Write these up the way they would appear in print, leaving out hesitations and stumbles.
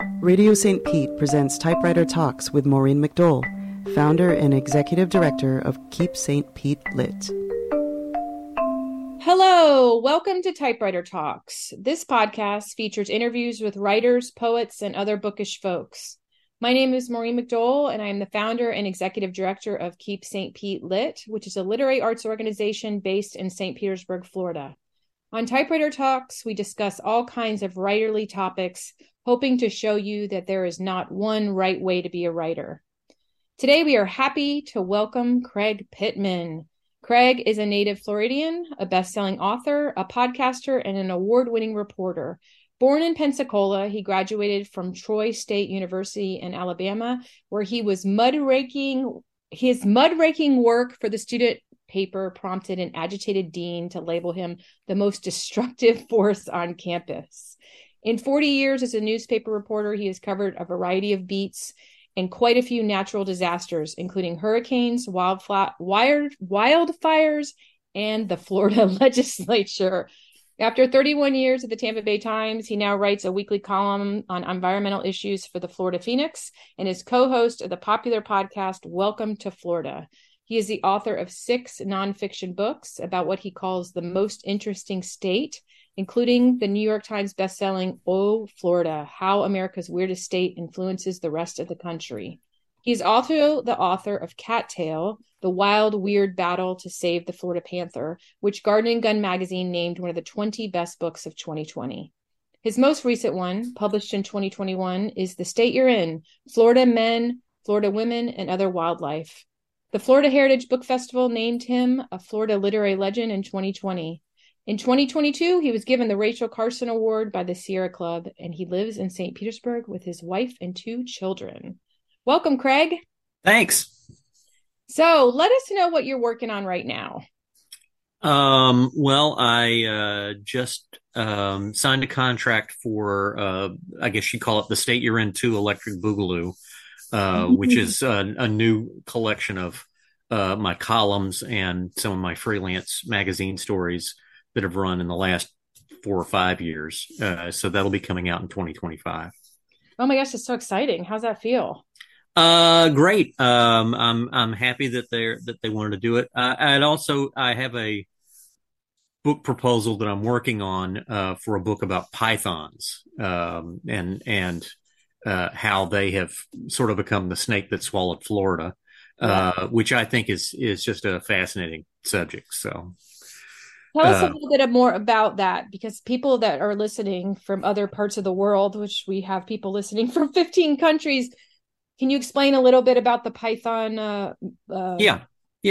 Radio St. Pete presents Typewriter Talks with Maureen McDole, founder and executive director of Keep St. Pete Lit. Hello, welcome to Typewriter Talks. This podcast features interviews with writers, poets, and other bookish folks. My name is Maureen McDole, and I am the founder and executive director of Keep St. Pete Lit, which is a literary arts organization based in St. Petersburg, Florida. On Typewriter Talks, we discuss all kinds of writerly topics, hoping to show you that there is not one right way to be a writer. Today, we are happy to welcome Craig Pittman. Craig is a native Floridian, a best-selling author, a podcaster, and an award-winning reporter. Born in Pensacola, he graduated from Troy State University in Alabama, where he was mud-raking. His mud-raking work for the student paper prompted an agitated dean to label him the most destructive force on campus. In 40 years as a newspaper reporter, he has covered a variety of beats and quite a few natural disasters, including hurricanes, wildfires, and the Florida legislature. After 31 years at the Tampa Bay Times, he now writes a weekly column on environmental issues for the Florida Phoenix and is co-host of the popular podcast Welcome to Florida. He is the author of 6 nonfiction books about what he calls the most interesting state, including the New York Times bestselling Oh, Florida, How America's Weirdest State Influences the Rest of the Country. He's also the author of Cattail, The Wild, Weird Battle to Save the Florida Panther, which Garden Gun magazine named one of the 20 best books of 2020. His most recent one, published in 2021, is The State You're In, Florida Men, Florida Women, and Other Wildlife. The Florida Heritage Book Festival named him a Florida literary legend in 2020. In 2022, he was given the Rachel Carson Award by the Sierra Club, and he lives in St. Petersburg with his wife and 2 children. Welcome, Craig. Thanks. So let us know what you're working on right now. Well, I just signed a contract for, I guess you call it The State You're In 2 Electric Boogaloo, which is a new collection of my columns and some of my freelance magazine stories that have run in the last 4 or 5 years. So that'll be coming out in 2025. Oh my gosh, it's so exciting. How's that feel? Great. I'm happy that they wanted to do it. I have a book proposal that I'm working on for a book about pythons, and how they have sort of become the snake that swallowed Florida, which I think is just a fascinating subject. So tell us a little bit more about that, because people that are listening from other parts of the world, which we have people listening from 15 countries, can you explain a little bit about the python? Yeah.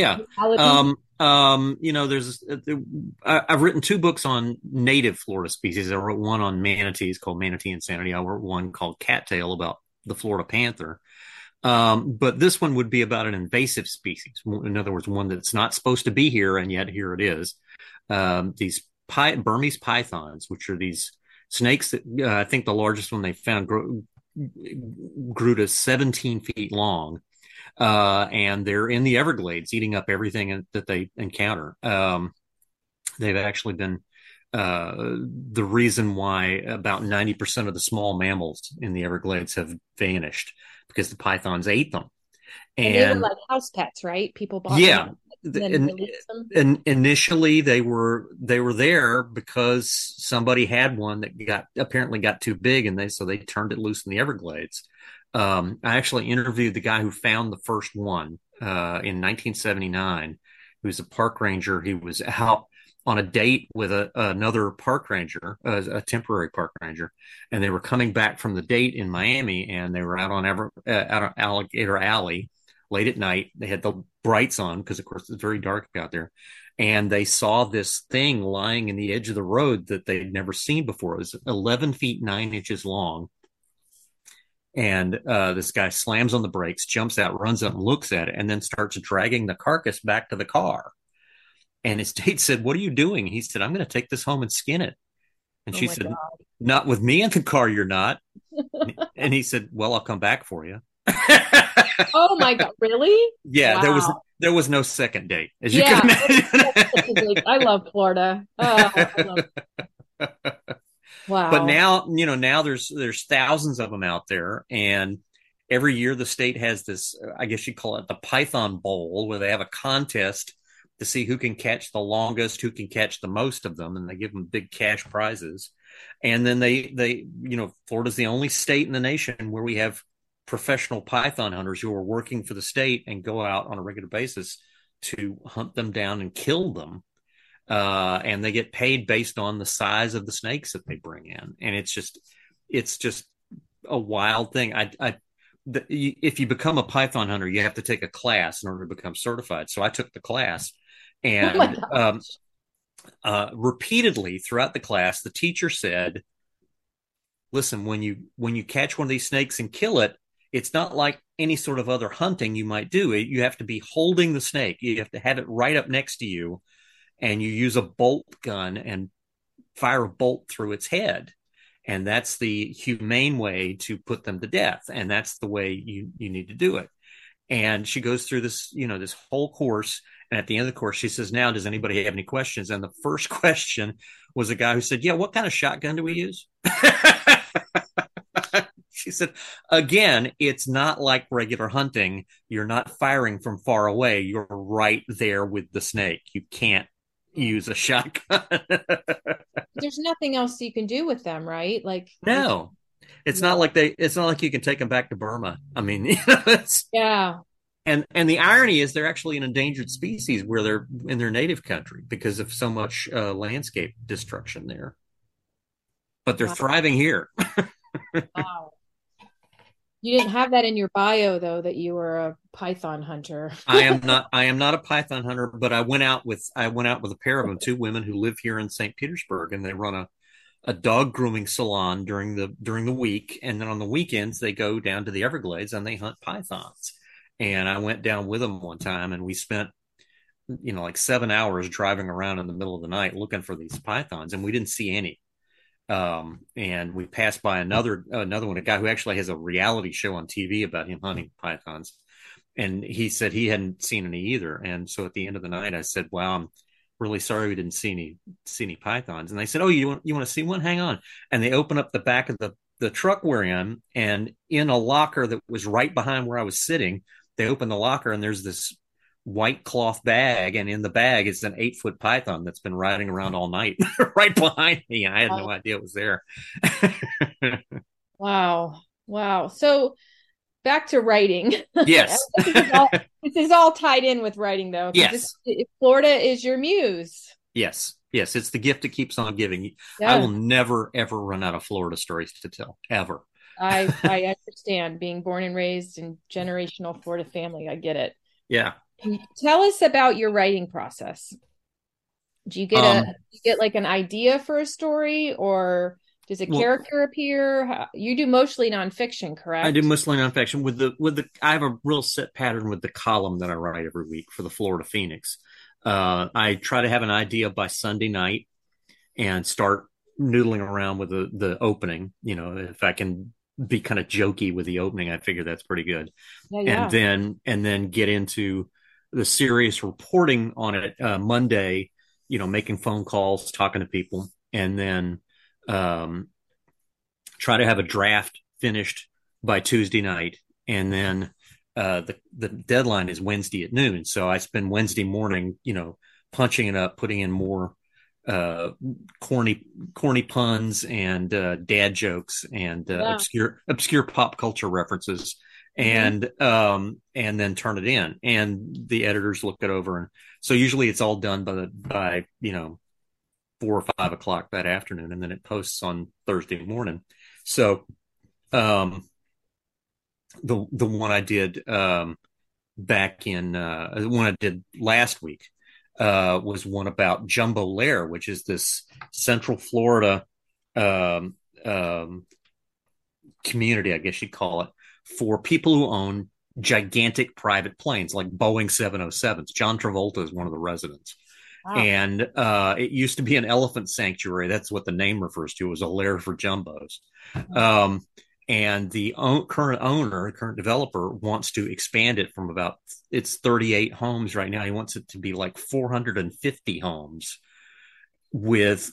I've written 2 books on native Florida species. I wrote one on manatees called Manatee Insanity. I wrote one called Cattail about the Florida panther. But this one would be about an invasive species. In other words, one that's not supposed to be here, and yet here it is. These Burmese pythons, which are these snakes that I think the largest one they found grew to 17 feet long, and they're in the Everglades eating up everything that they encounter. They've actually been the reason why about 90% of the small mammals in the Everglades have vanished, because the pythons ate them. And they were like house pets, right? People bought them. And initially they were there because somebody had one that apparently got too big, and so they turned it loose in the Everglades. I actually interviewed the guy who found the first one in 1979. He was a park ranger. He was out on a date with another park ranger, a temporary park ranger, and they were coming back from the date in Miami, and they were out on Alligator Alley late at night. They had the brights on because, of course, it's very dark out there. And they saw this thing lying in the edge of the road that they'd never seen before. It was 11 feet 9 inches long. And this guy slams on the brakes, jumps out, runs up and looks at it, and then starts dragging the carcass back to the car. And his date said, "What are you doing?" He said, "I'm going to take this home and skin it." And she said, God. "Not with me in the car, you're not." And he said, "Well, I'll come back for you." Oh my God! Really? Yeah, wow. There was no second date, as you can imagine. I love Florida. Oh, I love it. But Wow. now, now there's thousands of them out there, and every year the state has this, I guess you call it the Python Bowl, where they have a contest to see who can catch the longest, who can catch the most of them, and they give them big cash prizes. And then Florida's the only state in the nation where we have professional python hunters who are working for the state and go out on a regular basis to hunt them down and kill them. And they get paid based on the size of the snakes that they bring in, and it's just a wild thing. If you become a python hunter, you have to take a class in order to become certified. So I took the class, and repeatedly throughout the class, the teacher said, "Listen, when you catch one of these snakes and kill it, it's not like any sort of other hunting you might do. You have to be holding the snake. You have to have it right up next to you, and you use a bolt gun and fire a bolt through its head. And that's the humane way to put them to death. And that's the way you need to do it." And she goes through this, this whole course. And at the end of the course, she says, "Now, does anybody have any questions?" And the first question was a guy who said, "Yeah, what kind of shotgun do we use?" She said, "Again, it's not like regular hunting. You're not firing from far away. You're right there with the snake. You can't use a shotgun." There's nothing else you can do with them, right? Like, No, it's not like you can take them back to Burma. I mean, yeah. and the irony is they're actually an endangered species where they're in their native country because of so much landscape destruction there. But they're thriving here. Wow. You didn't have that in your bio though, that you were a python hunter. I am not a python hunter, but I went out with a pair of them, two women who live here in St. Petersburg, and they run a dog grooming salon during the week, and then on the weekends they go down to the Everglades and they hunt pythons. And I went down with them one time, and we spent like 7 hours driving around in the middle of the night looking for these pythons, and we didn't see any. And we passed by another one, a guy who actually has a reality show on TV about him hunting pythons. And he said he hadn't seen any either. And so at the end of the night, I said, "Wow, I'm really sorry we didn't see any pythons." And they said, "Oh, you want to see one? Hang on." And they open up the back of the truck we're in, and in a locker that was right behind where I was sitting, they open the locker, and there's this white cloth bag, and in the bag is an 8-foot python that's been riding around all night right behind me. I had no idea it was there. Wow. So back to writing. Yes. This is all tied in with writing though. Yes. Florida is your muse. Yes. It's the gift that keeps on giving. Yeah. I will never, ever run out of Florida stories to tell, ever. I understand, being born and raised in generational Florida family. I get it. Yeah. Tell us about your writing process. Do you get like an idea for a story, or does a character appear? You do mostly nonfiction, correct? I do mostly nonfiction I have a real set pattern with the column that I write every week for the Florida Phoenix. I try to have an idea by Sunday night and start noodling around with the opening. If I can be kind of jokey with the opening, I figure that's pretty good. Yeah. And then get into the serious reporting on it Monday, making phone calls, talking to people, and then try to have a draft finished by Tuesday night. And then the deadline is Wednesday at noon. So I spend Wednesday morning, punching it up, putting in more corny puns and dad jokes and obscure pop culture references. And then turn it in, and the editors look it over. And so usually it's all done by 4 or 5 o'clock that afternoon, and then it posts on Thursday morning. So the one I did back in the one I did last week was one about Jumbo Lair, which is this Central Florida community, I guess you'd call it, for people who own gigantic private planes like Boeing 707s. John Travolta is one of the residents. Wow. And it used to be an elephant sanctuary. That's what the name refers to. It was a lair for jumbos. And the current developer wants to expand it from it's 38 homes right now. He wants it to be like 450 homes with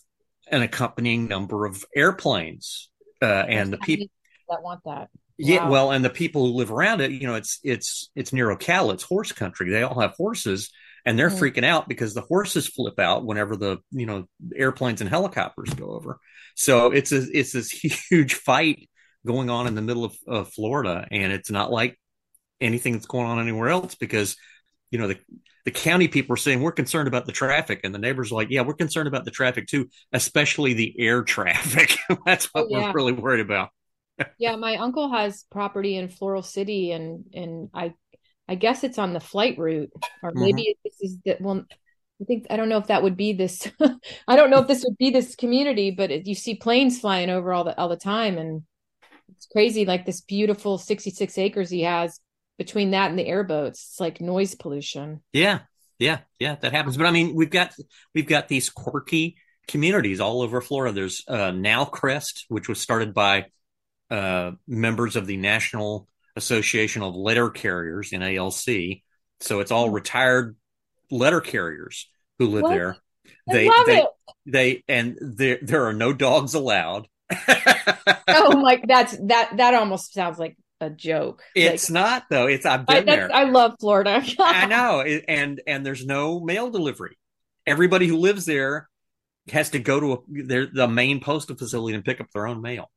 an accompanying number of airplanes, There's and the so people. many that want that. Yeah, Wow. well, and the people who live around it, it's near Ocala, it's horse country. They all have horses, and they're Mhm. freaking out because the horses flip out whenever the airplanes and helicopters go over. So it's this huge fight going on in the middle of Florida, and it's not like anything that's going on anywhere else because the county people are saying we're concerned about the traffic, and the neighbors are like, yeah, we're concerned about the traffic too, especially the air traffic. That's Oh what we're yeah. really worried about. Yeah, my uncle has property in Floral City, and I guess it's on the flight route, or Mm-hmm. maybe this is that. Well, I don't know if that would be this. I don't know if this would be this community, but you see planes flying over all the time, and it's crazy. Like this beautiful 66 acres he has between that and the airboats. It's like noise pollution. Yeah, yeah, that happens. But I mean, we've got these quirky communities all over Florida. There's Nowcrest, which was started by members of the National Association of Letter Carriers, NALC. So it's all Oh, retired letter carriers who live what? there. I They love they it. and there are no dogs allowed. Oh my, that almost sounds like a joke. Like It's not though. I've been there. I love Florida. I know, and there's no mail delivery. Everybody who lives there has to go to the main postal facility and pick up their own mail.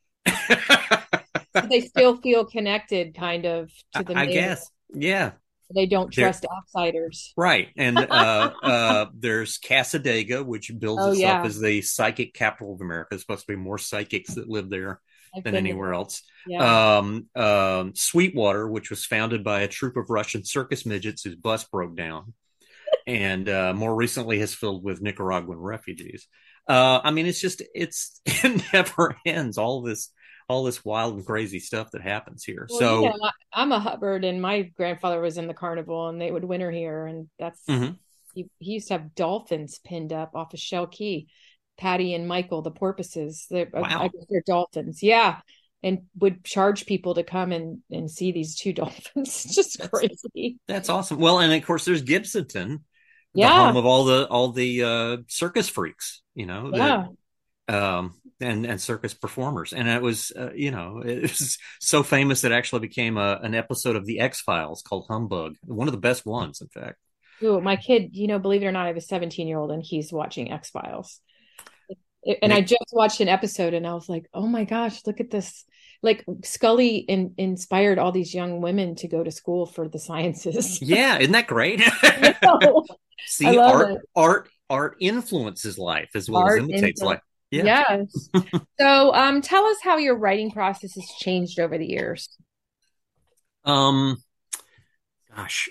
They still feel connected kind of to the I main. guess, yeah. They don't There, trust outsiders. right, and there's Casadega, which bills Oh itself yeah, as the psychic capital of America. There's supposed to be more psychics that live there I've than been to anywhere that. else. Yeah. Sweetwater, which was founded by a troop of Russian circus midgets whose bus broke down, and more recently has filled with Nicaraguan refugees. I mean, it never ends. All this wild and crazy stuff that happens here. Well, you know, So, I'm a Hubbard, and my grandfather was in the carnival, and they would winter here, and mhm. he used to have dolphins pinned up off of Shell Key. Patty and Michael, the porpoises, I Wow, guess they're dolphins, yeah, and would charge people to come and see these two dolphins. Just that's crazy. that's awesome. Well, and of course, there's Gibsonton, the home Yeah, of all the circus freaks. That yeah. and circus performers, and it was so famous that it actually became an episode of the X Files called Humbug, one of the best ones, in fact. Ooh, my kid, believe it or not, I have a 17-year-old and he's watching X-Files. And I Make just watched an episode and I was like, oh my gosh, look at this. Like Scully inspired all these young women to go to school for the sciences. Yeah, isn't that great? I know. I See, love art it. art art influences life as well as Art imitates influence. life. Yeah. Yes. So tell us how your writing process has changed over the years. Um gosh.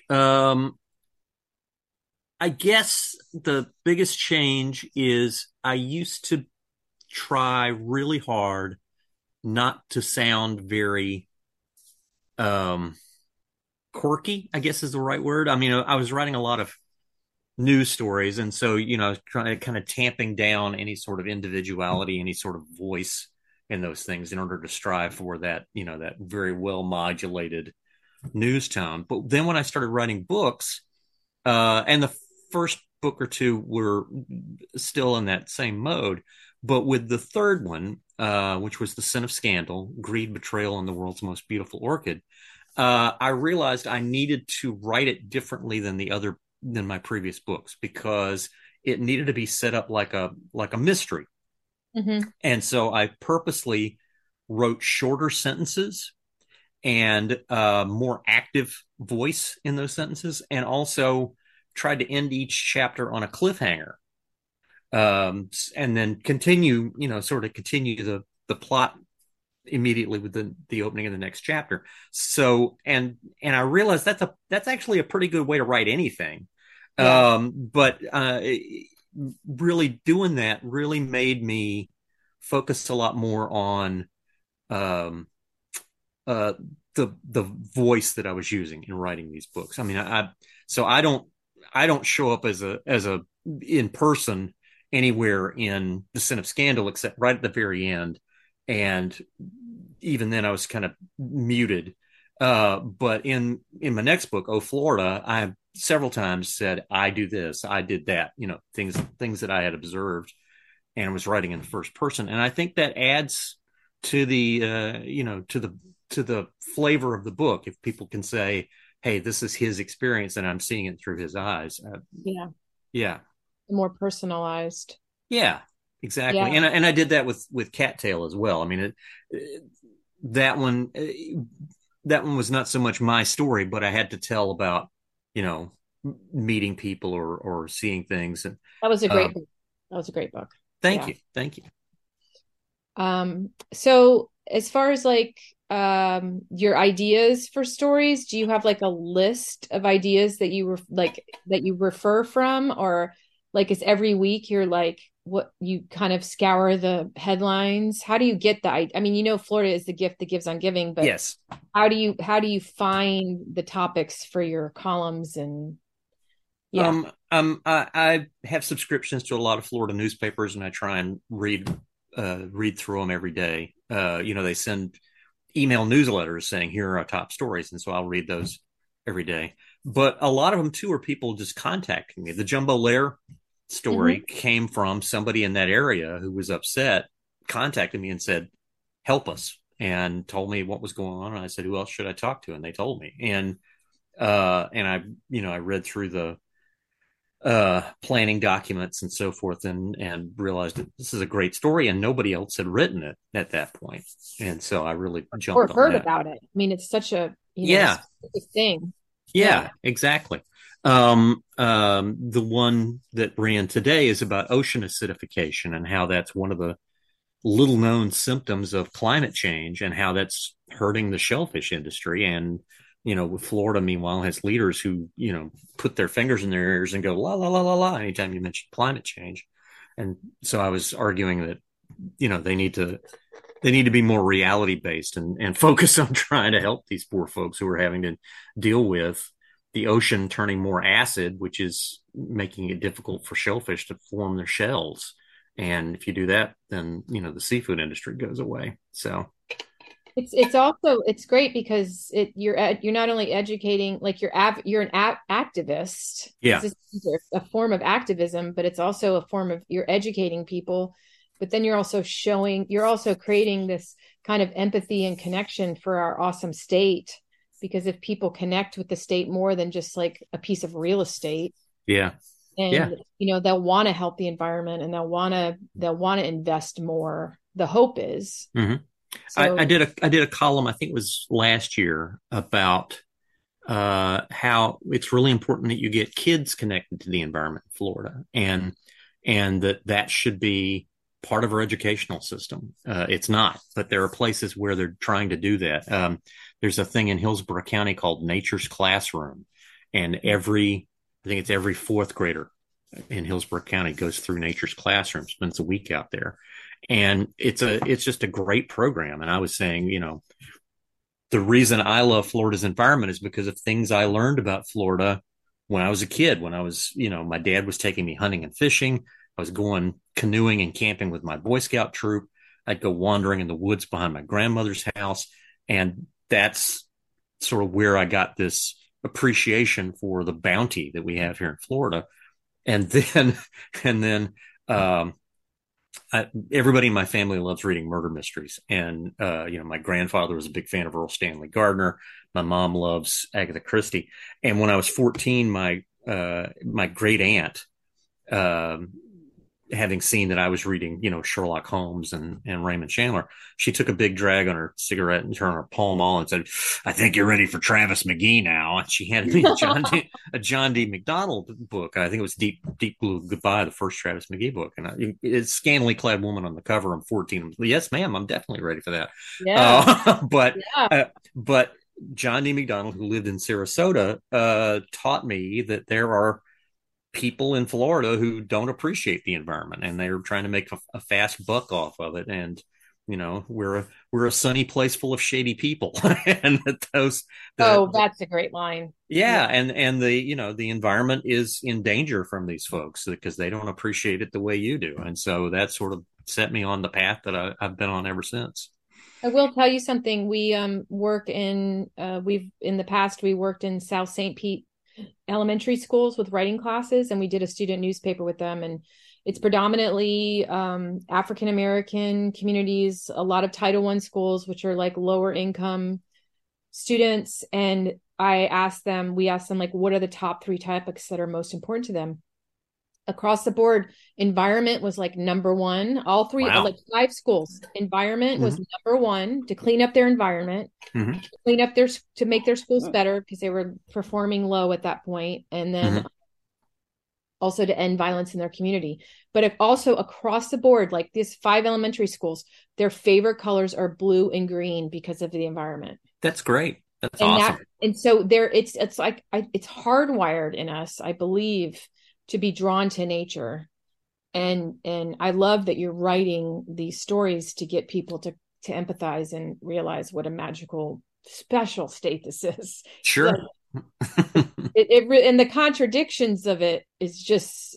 I guess the biggest change is I used to try really hard not to sound very um quirky, I guess is the right word. I mean, I was writing a lot of news stories, and so trying to kind of tamping down any sort of individuality, any sort of voice in those things in order to strive for that very well modulated news tone. But then when I started writing books, and the first book or two were still in that same mode, but with the third one, which was The Sin of Scandal, Greed, Betrayal, and the World's Most Beautiful Orchid, I realized I needed to write it differently than my previous books because it needed to be set up like a mystery. Hmm. And so I purposely wrote shorter sentences and more active voice in those sentences, and also tried to end each chapter on a cliffhanger, and then continue the plot immediately with the opening of the next chapter. So and I realized that's actually a pretty good way to write anything. Yeah. But really doing that really made me focus a lot more on um, uh, the voice that I was using in writing these books. I mean, so I don't show up as a in person anywhere in The Sin of Scandal except right at the very end, and even then I was kind of muted. But in my next book, Oh Florida, I several times said I do this, I did that, things that I had observed, and was writing in the first person. And I think that adds to the to the flavor of the book. If people can say, hey, this is his experience and I'm seeing it through his eyes. Yeah. Yeah. More personalized. Yeah, exactly. Yeah. And I did that with Cattail as well. I mean, that one was not so much my story, but I had to tell about, you know, meeting people or seeing things. And That was a great book. That was a great book. Thank you. Thank you. So as far as like your ideas for stories, do you have like a list of ideas that you that you refer from, or like is every week you're like what you kind of scour the headlines? How do you get I mean, you know, Florida is the gift that gives on giving, but yes, how do you find the topics for your columns? And I have subscriptions to a lot of Florida newspapers, and I try and read through them every day. You know, they send email newsletters saying here are our top stories, and so I'll read those every day. But a lot of them too are people just contacting me. The Jumbo Lair story came from somebody in that area who was upset, contacted me and said, help us, and told me what was going on. And I said, who else should I talk to? And they told me. And I, you know, I read through the planning documents and so forth, and realized that this is a great story and nobody else had written it at that point. And so I really jumped on heard that. about it. I mean, it's such a specific thing. Yeah, exactly. The one that ran today is about ocean acidification and how that's one of the little known symptoms of climate change and how that's hurting the shellfish industry. And, you know, with Florida, meanwhile, has leaders who, you know, put their fingers in their ears and go, la, la, la, la, la, anytime you mention climate change. And so I was arguing that, you know, they need to be more reality based and focus on trying to help these poor folks who are having to deal with the ocean turning more acid, which is making it difficult for shellfish to form their shells. And if you do that, then, you know, the seafood industry goes away. So it's also, it's great because you're not only educating, like you're an activist. Yeah. This is a form of activism, but it's also a form of, you're educating people, but then you're also creating this kind of empathy and connection for our awesome state. Because if people connect with the state more than just like a piece of real estate, you know, they'll want to help the environment and they'll want to invest more. The hope is. So, I did a column, I think it was last year, about how it's really important that you get kids connected to the environment in Florida, and that should be part of our educational system. It's not, but there are places where they're trying to do that. There's a thing in Hillsborough County called Nature's Classroom, and I think it's every fourth grader in Hillsborough County goes through Nature's Classroom, spends a week out there. And it's just a great program. And I was saying, you know, the reason I love Florida's environment is because of things I learned about Florida when I was a kid, when I was, you know, my dad was taking me hunting and fishing. I was going canoeing and camping with my Boy Scout troop. I'd go wandering in the woods behind my grandmother's house. And that's sort of where I got this appreciation for the bounty that we have here in Florida. And then, everybody in my family loves reading murder mysteries. And, you know, my grandfather was a big fan of Earl Stanley Gardner. My mom loves Agatha Christie. And when I was 14, my great aunt, having seen that I was reading, you know, Sherlock Holmes and Raymond Chandler, she took a big drag on her cigarette and turned her Pall Mall and said, I think you're ready for Travis McGee now. And she handed me a John D. McDonald book. I think it was Deep Blue Goodbye, the first Travis McGee book. And it's scantily clad woman on the cover. I'm 14. Yes, ma'am. I'm definitely ready for that. Yeah. But John D. McDonald, who lived in Sarasota, taught me that there are people in Florida who don't appreciate the environment and they're trying to make a fast buck off of it. And, you know, we're a sunny place full of shady people. And that's a great line. Yeah. And the, you know, the environment is in danger from these folks because they don't appreciate it the way you do. And so that sort of set me on the path that I've been on ever since. I will tell you something. We work in the past we worked in South St. Pete elementary schools with writing classes, and we did a student newspaper with them. And It's predominantly African American communities, a lot of Title I schools, which are like lower income students. And we asked them like, what are the top 3 topics that are most important to them? Across the board, environment was like number 1. All 3, Wow. like 5 schools, environment was number 1, to clean up their environment, to make their schools better because they were performing low at that point. And then also to end violence in their community. But also across the board, like these 5 elementary schools, their favorite colors are blue and green because of the environment. That's great. That's awesome. And so it's like, it's hardwired in us, I believe, to be drawn to nature. And I love that you're writing these stories to get people to empathize and realize what a magical, special state this is. Sure. And the contradictions of it is just,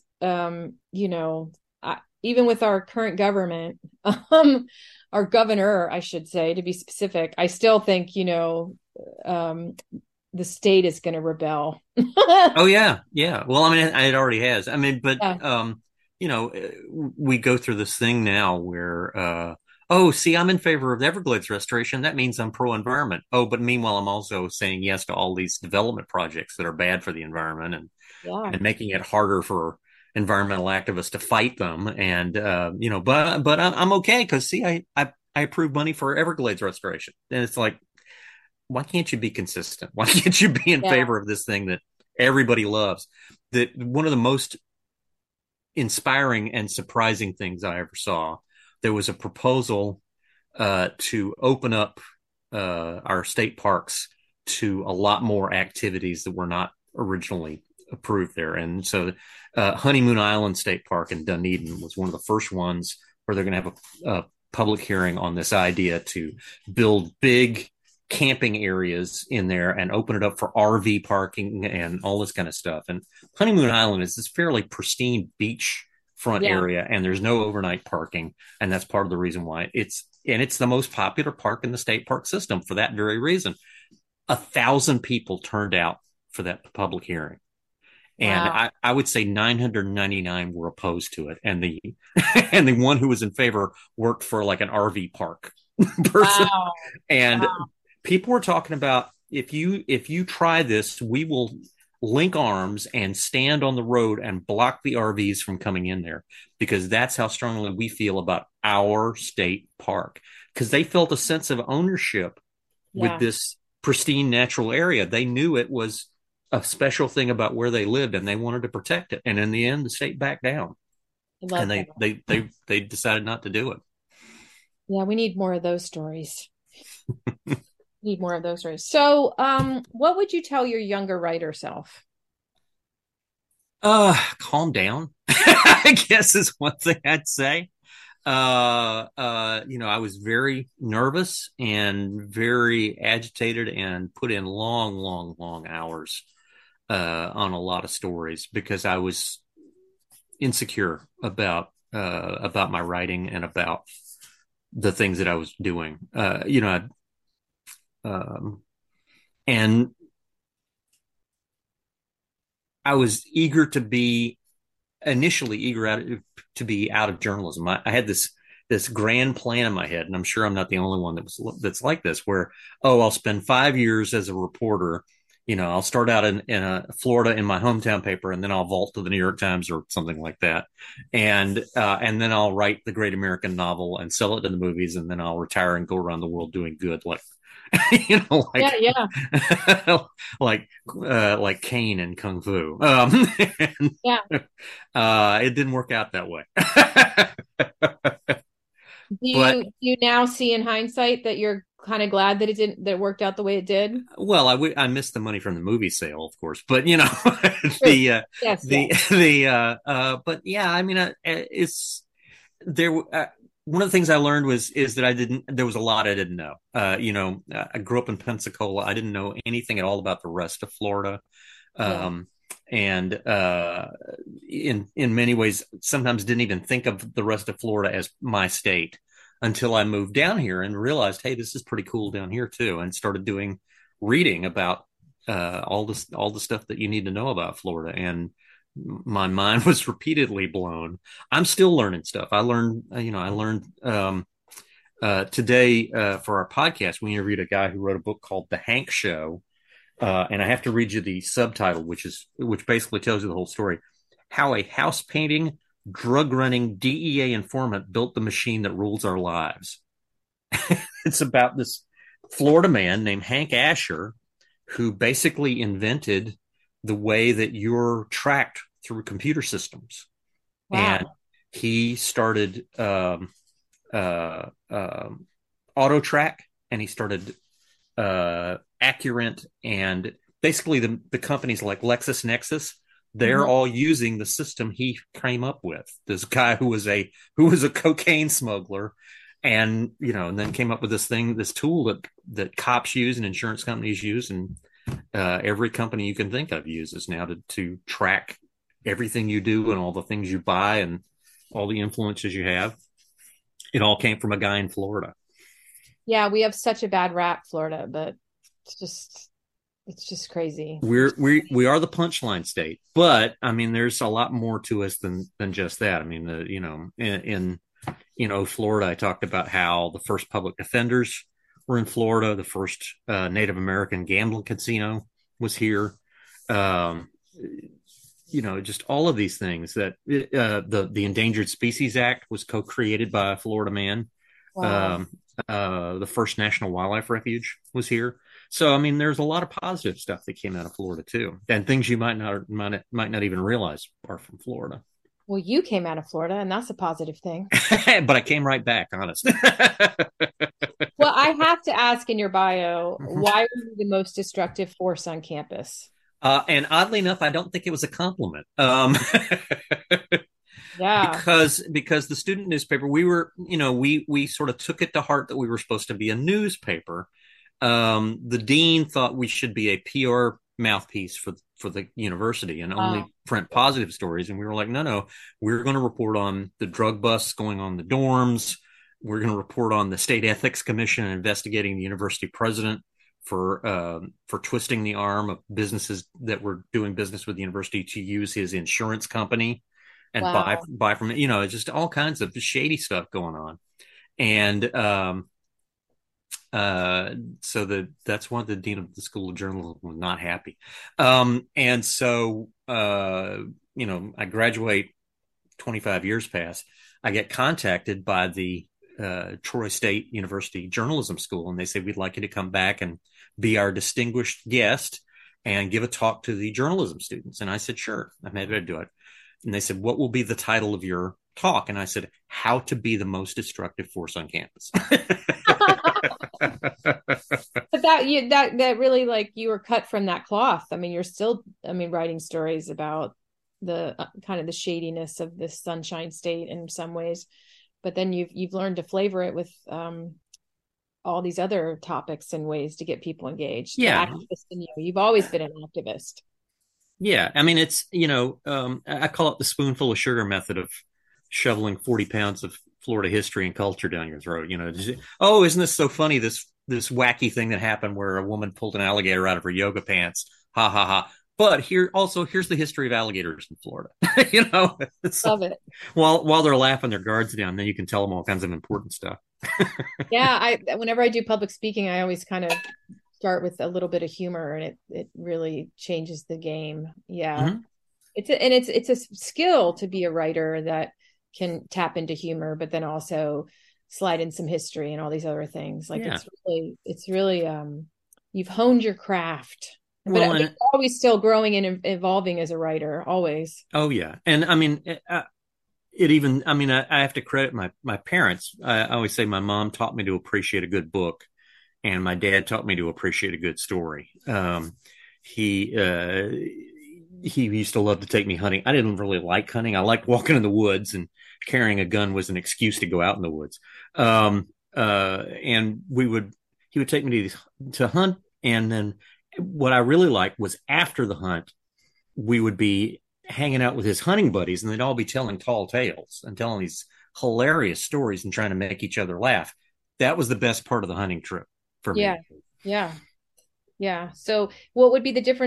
even with our current government, our governor, I should say, to be specific, I still think, the state is going to rebel. Oh yeah. Yeah. Well, I mean, it already has. I mean, but, we go through this thing now where, see, I'm in favor of the Everglades restoration. That means I'm pro-environment. Oh, but meanwhile, I'm also saying yes to all these development projects that are bad for the environment and making it harder for environmental activists to fight them. And, but I'm okay because, see, I approve money for Everglades restoration. And it's like, why can't you be consistent? Why can't you be in favor of this thing that everybody loves? That one of the most inspiring and surprising things I ever saw, there was a proposal to open up our state parks to a lot more activities that were not originally approved there. And so Honeymoon Island State Park in Dunedin was one of the first ones where they're going to have a public hearing on this idea to build big camping areas in there and open it up for RV parking and all this kind of stuff. And Honeymoon Island is this fairly pristine beachfront area, and there's no overnight parking. And that's part of the reason why it's the most popular park in the state park system for that very reason. 1,000 people turned out for that public hearing. And I would say 999 were opposed to it. And the one who was in favor worked for like an RV park person. And people were talking about, if you try this, we will link arms and stand on the road and block the RVs from coming in there, because that's how strongly we feel about our state park, because they felt a sense of ownership with this pristine natural area. They knew it was a special thing about where they lived, and they wanted to protect it. And in the end, the state backed down, and they decided not to do it. Yeah, we need more of those stories. Need more of those stories. So, what would you tell your younger writer self? Calm down. I guess is one thing I'd say. I was very nervous and very agitated and put in long hours on a lot of stories because I was insecure about my writing and about the things that I was doing. And I was initially eager to be out of journalism. I had this grand plan in my head, and I'm sure I'm not the only one that's like this, where, I'll spend 5 years as a reporter. I'll start out in Florida in my hometown paper, and then I'll vault to the New York Times or something like that. And then I'll write the great American novel and sell it to the movies. And then I'll retire and go around the world doing good, like like Kane and Kung Fu. It didn't work out that way. Do you now see in hindsight that you're kind of glad that it worked out the way it did? Well, I missed the money from the movie sale, of course, but but yeah, I mean, it's there. One of the things I learned is that there was a lot I didn't know. I grew up in Pensacola. I didn't know anything at all about the rest of Florida. And in many ways, sometimes didn't even think of the rest of Florida as my state until I moved down here and realized, hey, this is pretty cool down here too, and started reading about all the stuff that you need to know about Florida. And my mind was repeatedly blown. I'm still learning stuff. I learned today for our podcast, we interviewed a guy who wrote a book called The Hank Show. And I have to read you the subtitle, which basically tells you the whole story. How a house painting, drug running DEA informant built the machine that rules our lives. It's about this Florida man named Hank Asher, who basically invented the way that you're tracked through computer systems. Wow. And he started auto track, and he started Accurant, and basically the companies like LexisNexis, they're all using the system he came up with. This guy who was a cocaine smuggler, and and then came up with this tool that cops use and insurance companies use, and every company you can think of uses now to track everything you do and all the things you buy and all the influences you have. It all came from a guy in Florida. Yeah, we have such a bad rap, Florida, but it's just crazy. We are the punchline state, but I mean, there's a lot more to us than just that. I mean, in Florida, I talked about how the first public defenders were in Florida. The first Native American gambling casino was here. Just all of these things that the Endangered Species Act was co-created by a Florida man. Wow. The first National Wildlife Refuge was here. So, I mean, there's a lot of positive stuff that came out of Florida too, and things you might not even realize are from Florida. Well, you came out of Florida, and that's a positive thing. But I came right back, honestly. Well, I have to ask in your bio, why were you the most destructive force on campus? And oddly enough, I don't think it was a compliment. Yeah. Because the student newspaper, we sort of took it to heart that we were supposed to be a newspaper. The dean thought we should be a PR mouthpiece for the university and only print positive stories. And we were like, no, we're going to report on the drug busts going on in the dorms. We're going to report on the State Ethics Commission investigating the university president for twisting the arm of businesses that were doing business with the university to use his insurance company and buy from it. It's just all kinds of shady stuff going on. And so that's why the dean of the School of Journalism was not happy. And so I graduate, 25 years pass. I get contacted by the Troy State University Journalism School, and they say, we'd like you to come back and be our distinguished guest and give a talk to the journalism students. And I said, sure, I'm happy to do it. And they said, what will be the title of your talk? And I said, how to be the most destructive force on campus. But that really, like, you were cut from that cloth. I mean, you're still, writing stories about the kind of the shadiness of this Sunshine State in some ways, but then you've learned to flavor it with all these other topics and ways to get people engaged. Yeah, you've always been an activist. Yeah, I mean, it's I call it the spoonful of sugar method of shoveling 40 pounds of Florida history and culture down your throat. Oh, isn't this so funny? This wacky thing that happened where a woman pulled an alligator out of her yoga pants. Ha ha ha. But here's the history of alligators in Florida. Love it. While they're laughing their guards down, then you can tell them all kinds of important stuff. Yeah, whenever I do public speaking, I always kind of start with a little bit of humor, and it really changes the game. Yeah. Mm-hmm. It's a skill to be a writer that can tap into humor, but then also slide in some history and all these other things. Like, yeah. it's really you've honed your craft. But you're always still growing and evolving as a writer, always. Oh yeah. And I mean, I have to credit my parents. I always say my mom taught me to appreciate a good book, and my dad taught me to appreciate a good story. He used to love to take me hunting. I didn't really like hunting. I liked walking in the woods, and carrying a gun was an excuse to go out in the woods. And he would take me to hunt. And then what I really liked was after the hunt, we would be hanging out with his hunting buddies, and they'd all be telling tall tales and telling these hilarious stories and trying to make each other laugh. That was the best part of the hunting trip for me. Yeah. So what would be the difference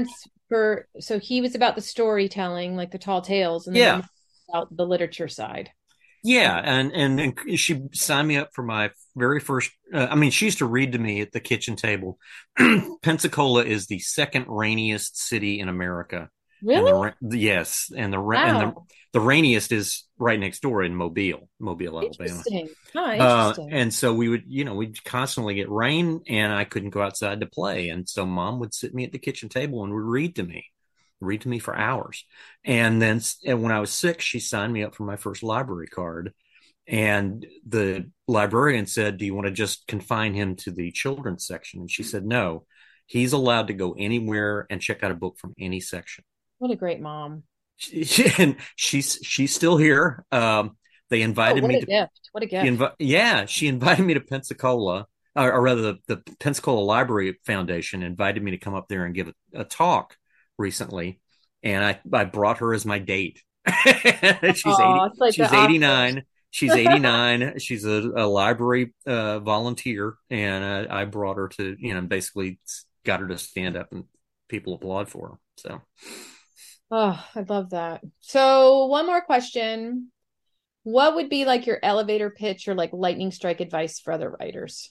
so he was about the storytelling, like the tall tales, and then your Yeah. mom was about the literature side. Yeah, and she signed me up for my very first. I mean, she used to read to me at the kitchen table. Pensacola is the second rainiest city in America, and Really? yes, Wow. the rainiest is right next door in Mobile, Alabama. Interesting. Huh, interesting. And so we would, we'd constantly get rain, and I couldn't go outside to play, and so Mom would sit me at the kitchen table and would read to me for hours. And when I was 6, she signed me up for my first library card. And the librarian said, "Do you want to just confine him to the children's section?" And she said, "No, he's allowed to go anywhere and check out a book from any section." What a great mom. And she's still here. They Oh, invited what me a to, gift. What a gift. she invited me to Pensacola, or rather, the Pensacola Library Foundation invited me to come up there and give a talk recently, and I brought her as my date. She's Oh, 80. it's like the She's Oscars. 89. She's 89. She's a library volunteer, and I brought her to, basically got her to stand up and people applaud for her. So, Oh, I love that. So, one more question. What would be like your elevator pitch or like lightning strike advice for other writers?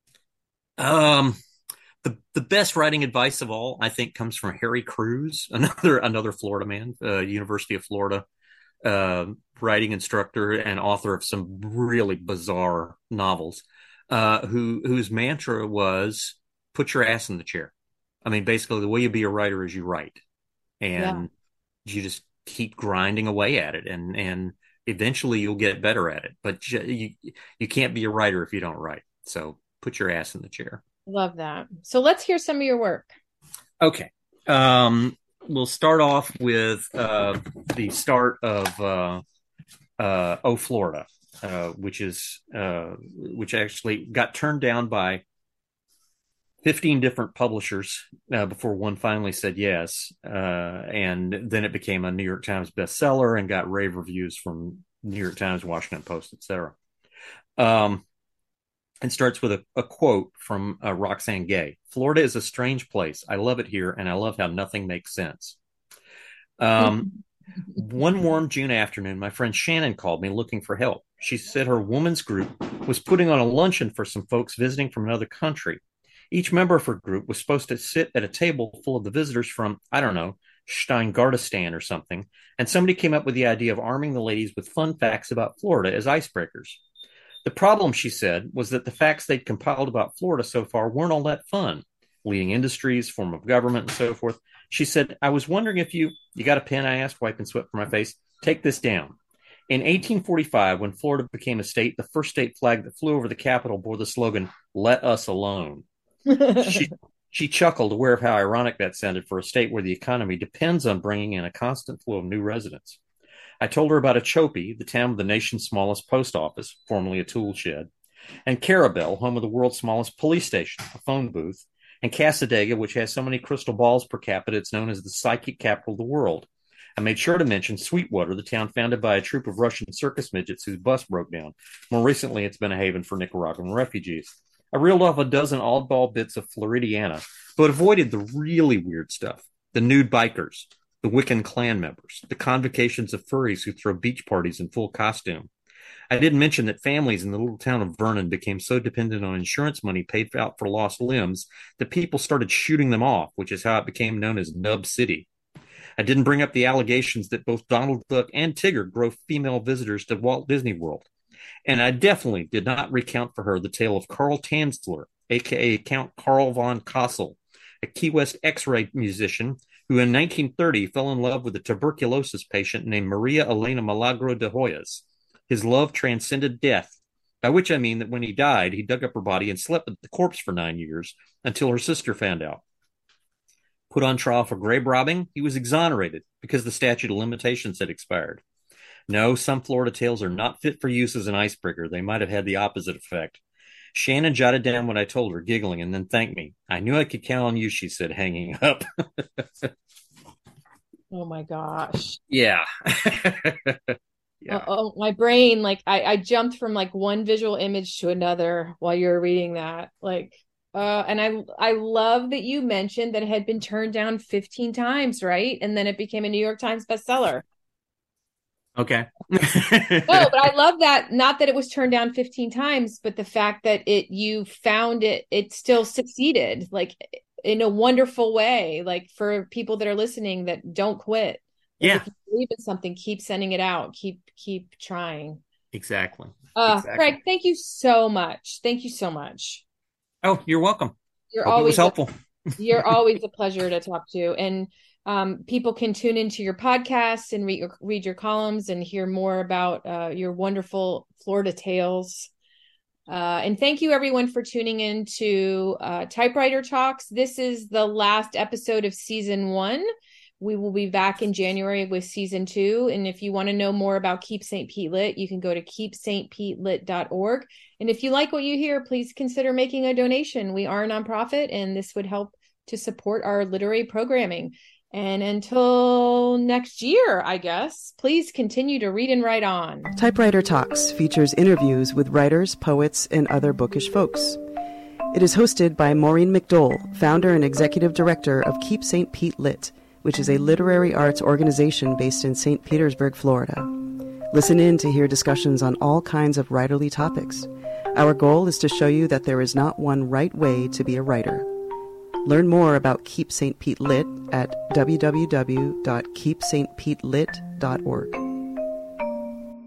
um, the best writing advice of all, I think, comes from Harry Crews, another Florida man, University of Florida, writing instructor and author of some really bizarre novels, whose mantra was "put your ass in the chair." I mean, basically, the way you be a writer is you write, Yeah, and you just keep grinding away at it, and eventually you'll get better at it. But you can't be a writer if you don't write. So put your ass in the chair. love that. So, let's hear some of your work. Okay. We'll start off with the start of Oh Florida, which actually got turned down by 15 different publishers before one finally said yes. And then it became a New York Times bestseller and got rave reviews from New York Times, Washington Post, etc. And starts with a quote from Roxane Gay. "Florida is a strange place. I love it here, and I love how nothing makes sense." One warm June afternoon, my friend Shannon called me looking for help. She said her woman's group was putting on a luncheon for some folks visiting from another country. Each member of her group was supposed to sit at a table full of the visitors from, I don't know, Steingardistan or something, and somebody came up with the idea of arming the ladies with fun facts about Florida as icebreakers. The problem, she said, was that the facts they'd compiled about Florida so far weren't all that fun. Leading industries, form of government, and so forth. She said, "I was wondering if you got a pen?" I asked, wiping sweat from my face. "Take this down. In 1845, when Florida became a state, the first state flag that flew over the Capitol bore the slogan, 'Let us alone.'" She she chuckled, aware of how ironic that sounded for a state where the economy depends on bringing in a constant flow of new residents. I told her about Ochopee, the town with the nation's smallest post office, formerly a tool shed, and Carabel, home of the world's smallest police station, a phone booth, and Cassadaga, which has so many crystal balls per capita it's known as the psychic capital of the world. I made sure to mention Sweetwater, the town founded by a troupe of Russian circus midgets whose bus broke down. More recently, it's been a haven for Nicaraguan refugees. I reeled off a dozen oddball bits of Floridiana, but avoided the really weird stuff: the nude bikers, the Wiccan clan members, the convocations of furries who throw beach parties in full costume. I didn't mention that families in the little town of Vernon became so dependent on insurance money paid out for lost limbs that people started shooting them off, which is how it became known as Nub City. I didn't bring up the allegations that both Donald Duck and Tigger drove female visitors to Walt Disney World. And I definitely did not recount for her the tale of Carl Tanzler, aka Count Carl von Kossel, a Key West X-ray musician who in 1930 fell in love with a tuberculosis patient named Maria Elena Milagro de Hoyos. His love transcended death, by which I mean that when he died, he dug up her body and slept with the corpse for 9 years until her sister found out. Put on trial for grave robbing, he was exonerated because the statute of limitations had expired. No, some Florida tales are not fit for use as an icebreaker. They might have had the opposite effect. Shannon jotted down what I told her, giggling, and then thanked me. "I knew I could count on you," she said, hanging up. Oh my gosh. Yeah. Yeah. Oh, my brain, like I jumped from like one visual image to another while you were reading that. Like, And I love that you mentioned that it had been turned down 15 times, right? And then it became a New York Times bestseller. Okay. No, but I love that. Not that it was turned down 15 times, but the fact that you found it still succeeded, like in a wonderful way. Like for people that are listening, that don't quit. Yeah. If you believe in something, keep sending it out. Keep trying. Exactly. Craig, thank you so much. Thank you so much. Oh, you're welcome. You're Hope always it was helpful. You're always a pleasure to talk to. And people can tune into your podcast and read your columns and hear more about your wonderful Florida tales. And thank you, everyone, for tuning in to Typewriter Talks. This is the last episode of season 1. We will be back in January with season 2. And if you want to know more about Keep St. Pete Lit, you can go to keepstpetelit.org. And if you like what you hear, please consider making a donation. We are a nonprofit, and this would help to support our literary programming. And until next year, I guess, please continue to read and write on. Typewriter Talks features interviews with writers, poets, and other bookish folks. It is hosted by Maureen McDole, founder and executive director of Keep St. Pete Lit, which is a literary arts organization based in St. Petersburg, Florida. Listen in to hear discussions on all kinds of writerly topics. Our goal is to show you that there is not one right way to be a writer. Learn more about Keep St. Pete Lit at www.keepstpetelit.org.